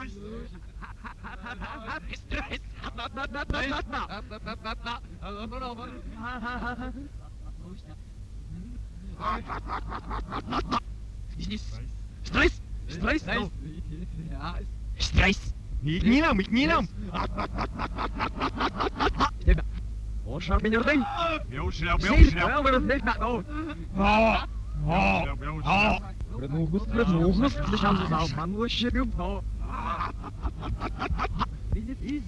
Stress! Stress! Ja, Stress! Niet nam, ik niet nam! Hoor, schat, ben je er ding? Zeker wel, maar dat ligt met nou. Предмогус, слышал за Салман, лощерю, но... Видит из...